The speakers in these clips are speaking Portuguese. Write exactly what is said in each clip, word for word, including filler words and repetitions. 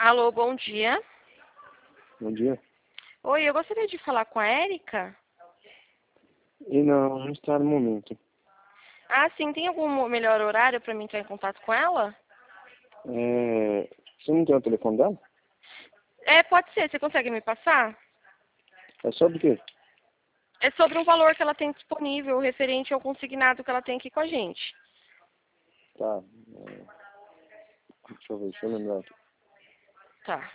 Alô, bom dia. Bom dia. Oi, eu gostaria de falar com a Érica. E não, não está no momento. Ah, sim, tem algum melhor horário para mim entrar em contato com ela? É, você não tem o telefone dela? É, pode ser, você consegue me passar? É sobre o quê? É sobre um valor que ela tem disponível, referente ao consignado que ela tem aqui com a gente. Tá. é, deixa eu ver, deixa eu lembrar aqui. Tá.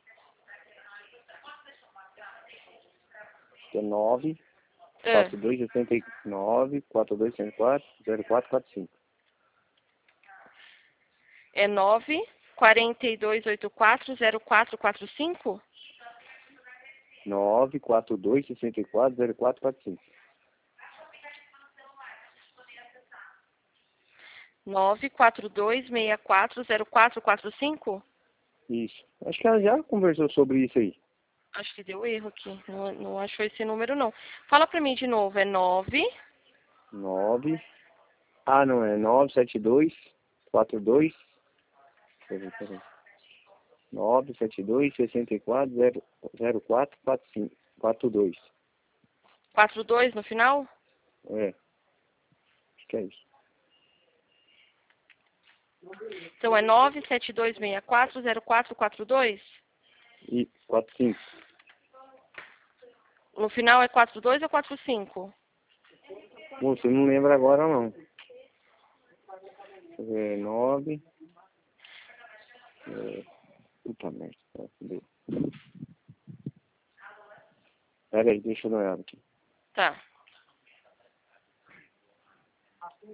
É nove, Ah, quatro dois seis nove, quatro dois cinco quatro, zero quatro quatro cinco. é nove quatro dois oito quatro zero quatro quatro cinco? nove quatro dois seis quatro, zero quatro quatro cinco. nove quatro dois seis quatro zero quatro quatro cinco? Isso. Acho que ela já conversou sobre isso aí. Acho que deu erro aqui. Não, não achou esse número, não. Fala para mim de novo. É nove. nove. Ah, não, é nove sete dois quatro dois. Deixa eu ver, peraí. nove sete dois seis quatro, zero quatro quatro cinco. quatro dois. quatro dois no final? É, acho que é isso. Então é nove sete dois seis quatro zero quatro quatro dois? E quatro cinco. No final é quatro dois ou quatro cinco? Você não lembra agora não. Deixa eu ver, nove. É, puta merda. Tá, fudeu. Pera aí, deixa eu dar uma olhada aqui. Tá.